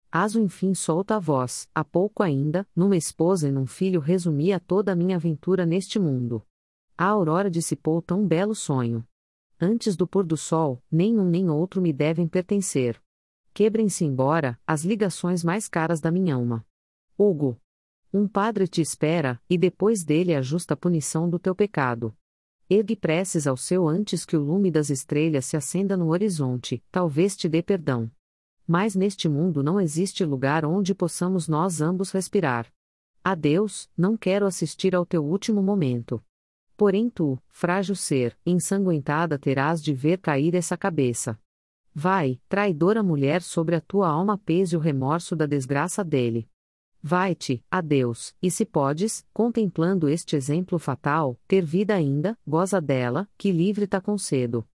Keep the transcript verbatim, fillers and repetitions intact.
Aso enfim solta a voz, há pouco ainda, numa esposa e num filho resumia toda a minha aventura neste mundo. A aurora dissipou tão belo sonho. Antes do pôr do sol, nem um nem outro me devem pertencer. Quebrem-se embora, as ligações mais caras da minha alma. Hugo. Um padre te espera, e depois dele a justa punição do teu pecado. Ergue preces ao seu antes que o lume das estrelas se acenda no horizonte, talvez te dê perdão. Mas neste mundo não existe lugar onde possamos nós ambos respirar. Adeus, não quero assistir ao teu último momento. Porém tu, frágil ser, ensanguentada terás de ver cair essa cabeça. Vai, traidora mulher, sobre a tua alma pese o remorso da desgraça dele. Vai-te, adeus, e se podes, contemplando este exemplo fatal, ter vida ainda, goza dela, que livre ta concedo.